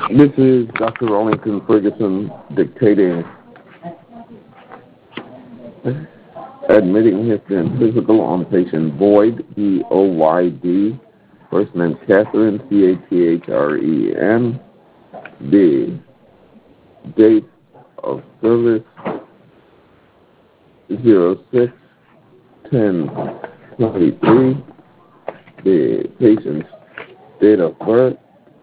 This is Dr. Rollington Ferguson dictating, admitting history and physical on patient Boyd, B-O-Y-D, first name Catherine, C-A-T-H-R-E-N. The date of service 06/10/23. The patient's date of birth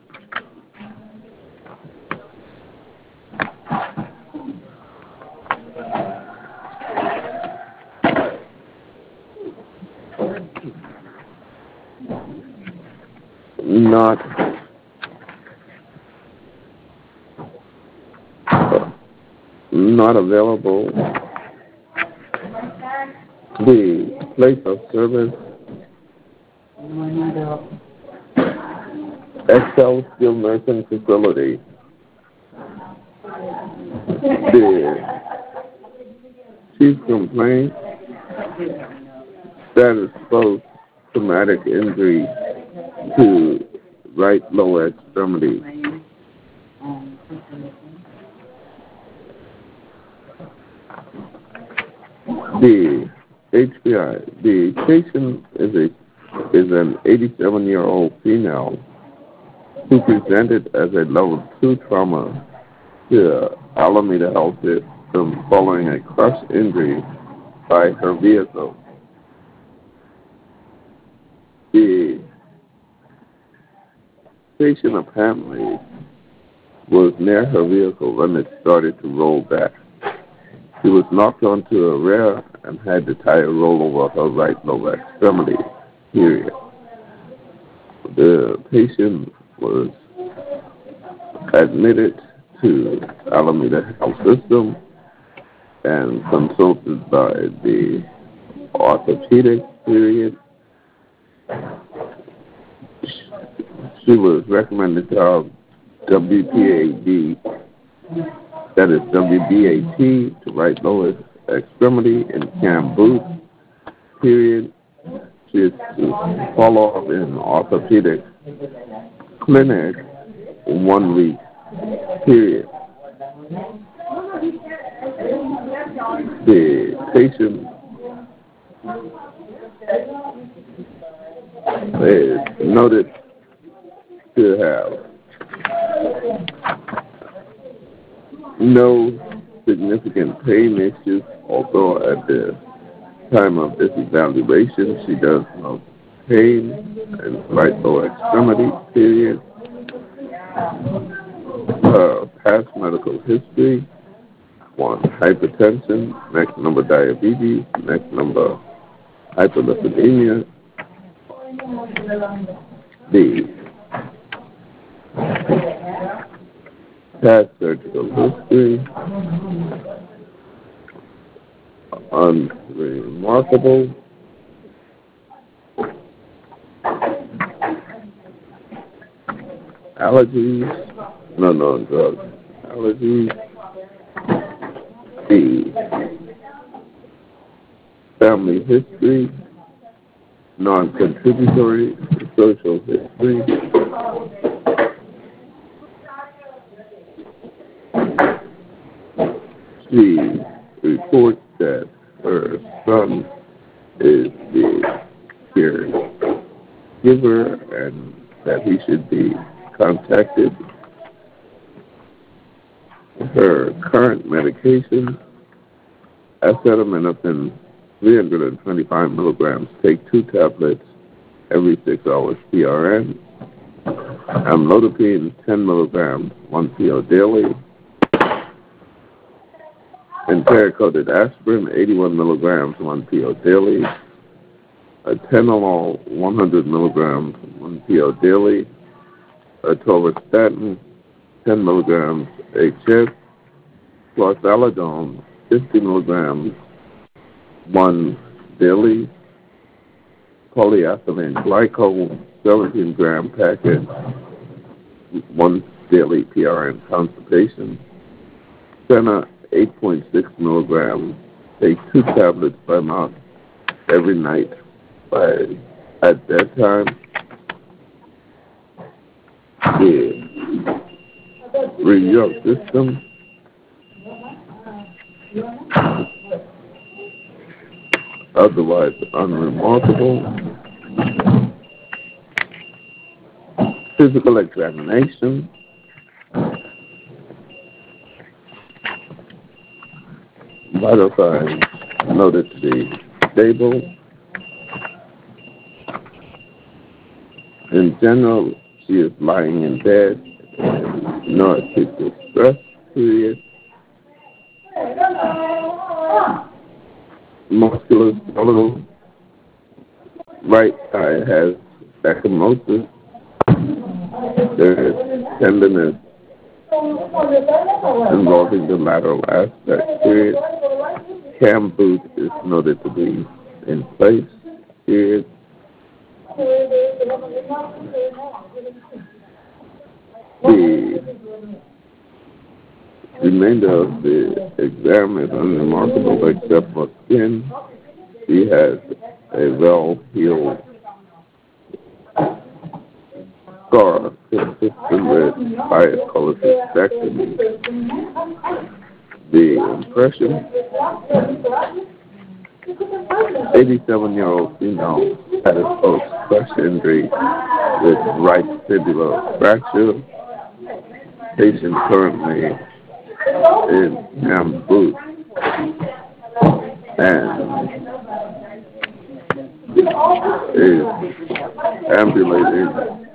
not available. The place of service Excel Skilled Nursing Facility. The chief complaint status post-traumatic injury to right lower extremity. The HPI. The patient is an 87-year-old female who presented as a level 2 trauma to Alameda Health System following a crush injury by her vehicle. The patient apparently was near her vehicle when it started to roll back. She was knocked onto her rear and had the tire roll over her right lower extremity, period. The patient was admitted to Alameda Health System and consulted by the orthopedic, period. She was recommended to have WPAD, that is WBAT, to right lower extremity in cam boot, period. She is to follow up in orthopedic clinic in 1 week, period. The patient is noted to have no significant pain issues, although at the time of this evaluation she does have pain in right lower extremity, period. Past medical history: 1, hypertension, next number diabetes, next number hyperlipidemia. D, past surgical history, unremarkable. Allergies, no known drugs. Allergies. D, family history, non-contributory social history. She reports that her son is the caregiver and that he should be contacted. Her current medication: acetaminophen 325 milligrams, take 2 tablets every 6 hours, PRN. Amlodipine 10 milligrams, 1 PO daily. Enteric-coated aspirin 81 milligrams, 1 PO daily. Atenolol 100 milligrams, 1 PO daily. Atorvastatin 10 milligrams HS. Chlorthalidone 50 milligrams, 1 daily. Polyethylene glycol 17-gram packet, 1 daily, PRN constipation. Senna 8.6 milligrams, take 2 tablets by mouth every night at bedtime. Yeah. Review your system. Otherwise unremarkable. Physical examination. Vital signs noted to be stable. In general, she is lying in bed, no acute distress period. Musculoskeletal. Right side has ecchymosis. There is tenderness involving the lateral aspect period. Cam boot is noted to be in place period. The remainder of the exam is unremarkable except for skin. She has a well-healed scar consistent with bias cholecystectomy. The impression: 87-year-old female had a post-crush injury with right fibular fracture. Patient currently in Cam boot and is ambulating,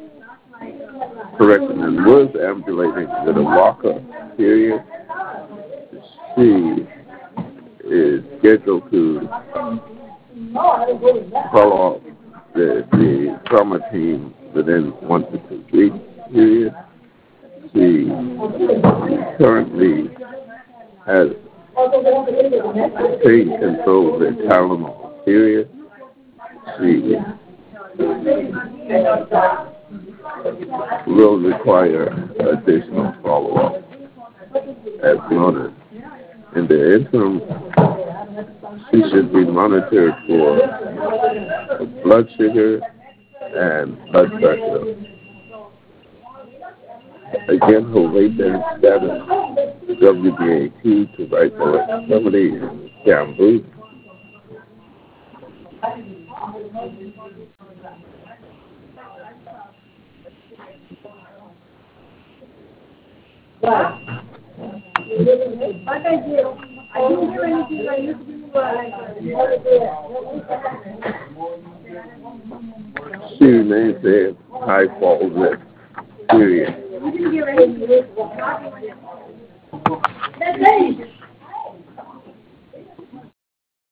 and was ambulating with a walker period. She is scheduled to follow up the trauma team within 1 to 2 weeks period. She currently has pain control of the Tylenol period. She will require additional follow-up as noted. In the interim, she should be monitored for blood sugar and blood pressure. Again, her weight and status, WBAT to right lower extremity, Cam boot. She remains a high fall risk period.